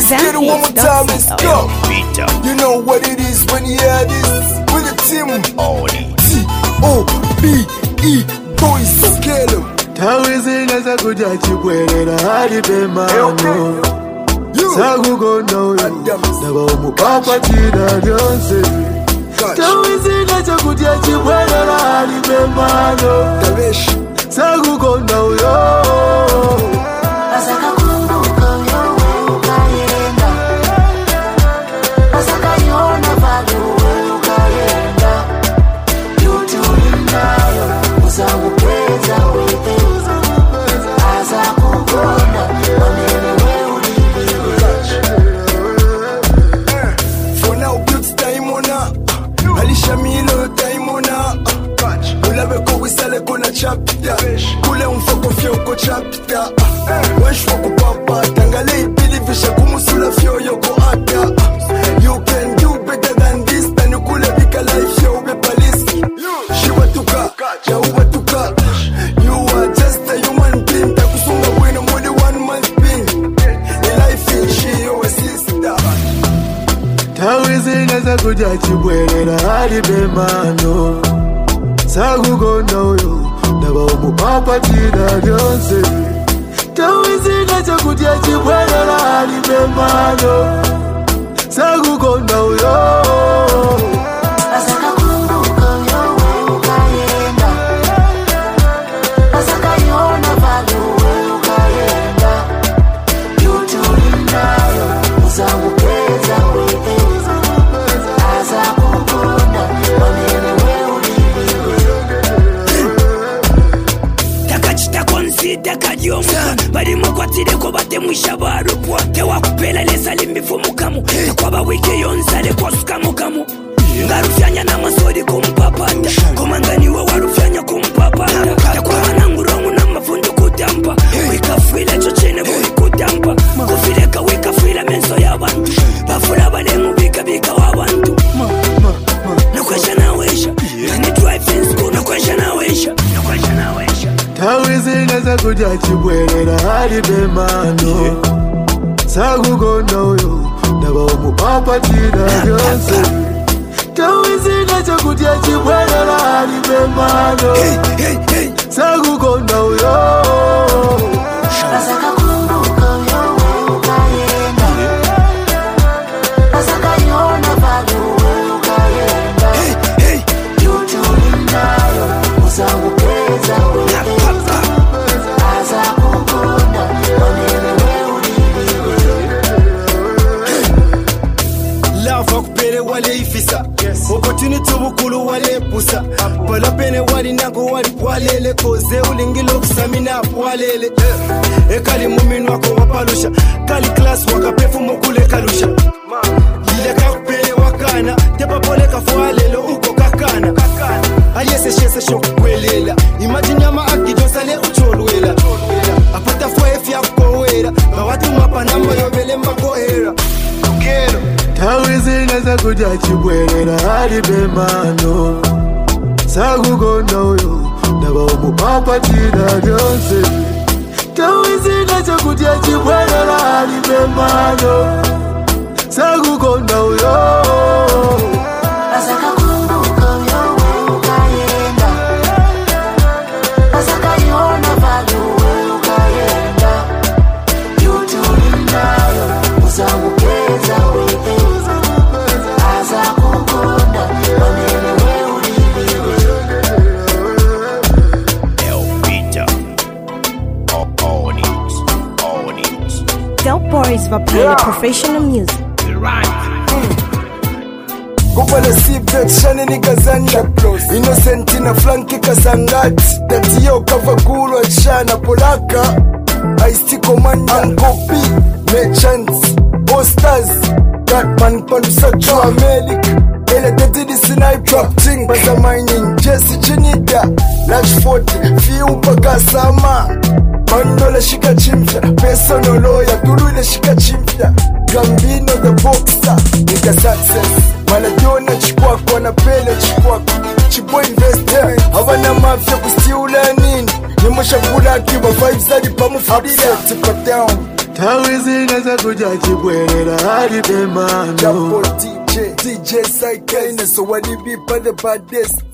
Get it one more time, let's go. You know what it is when you hear this. With the team T-O-B-E boys, kill him. Tawizinga zakuja chibwerera hali bemano Sagugonda uyo Naba omupapa tina lyonse Tawizinga zakuja chibwerera hali bemano Sagugonda uyo Asaka kumbuka uyo ukayenda Asaka yona bado ukayenda Yutulindayo uzawupeza wete For now, beauty time on Alisha Milo time on Ulabe ko wisale kona chapita Kule umfoko fyoko chapita Wesh wako papa Tangale ibili visha kumusula fyo yoko ata You can do better than this Tanu kule bika life yo ube palisi Shiwatuka, jawatuka You are just a human being Takusunga wino mwede 1 month being In life in she your sister Tawizinga zakuja chibwerera hali bemano Sagugonda uyo Naba omupapa tina lyonse Tawizinga zakuja chibwerera hali bemano Sagugonda uyo Asaka kumbuka uyo ukayenda Asaka yona bado ukayenda Yutulindayo uzawupeza wete Azakukunda wamene Takachita konsida kadyomuka Bali mukwatireko batemwisha barupwa Tewakupeleleza limifumukamu Tekwaba wike yonsale kwasukamukamu Ngarufyanya namasori kumpapanda Komanganiwe warufyanya kumpapanda Tekwabana ngurongu na mafundu kutampa Wikafwila chochene buri kutampa Kufileka wikafwila menso y'abantu Bafula balemu bika w'abantu Nokwesha nawesha Nani drive in school nokwesha nawesha Tawizinga zakuja chibwerera hali bemano Sagugonda uyo Naba omupapa tina lyonse Tawizinga zakuja chibwerera hali bemano Sagugonda uyo Asaka kumbuka uyo ukayenda Asaka yona bado ukayenda Yutulindayo uzawupeza wete Azakukunda wamene Love akupere wale ifisa Opportunity bukulu wale pusa Palapene wali nango wali pwalele Koze ulingilo kusamina pwalele Ekali muminu wako wapalusha Kali class wakapefu mokule kalusha Lile kakupere wakana Tepa pole kafualelo uko kakana Aliese shese shoku kwelela Imagine yama akidosale ucholwela Apata fwa efi ya kukowera Bawatu mapanamba yobele makohera Kukero Tawizinga zakuja chibwerera hali bemano Sagugonda uyo Naba omupapa tina lyonse Tawizinga zakuja chibwerera hali bemano Sagugonda uyo Asaka kumbuka uyo ukayenda Asaka yona bado ukayenda Yutulindayo uzawupeza wete Azakukunda wamene Dope boys for playing professional music. Kupala seatbelt shane ni kazanda Innocent na flanki kasangati Dati yo kavagulu achana polaka Ice-T Commander Nkopi Merchants Posters Gatman Pandusa Cho America Ele dedidi snipe trap ting Baza mining Jesse Chinida Lash 40 Fiu paka sama Mandola shika chimfya Personal lawyer Tulu shika chimfya Gambino the boxer Nika success Wanajona chikwako wanapele chikwako Chibo investment Hawana mafya kustiula nini Nimusha kula kiwa vibes hadi pamufurida Tipa down Tawizina za kuja chibwerera hali bemano. Japo DJ Psyche, so what it be for the baddest.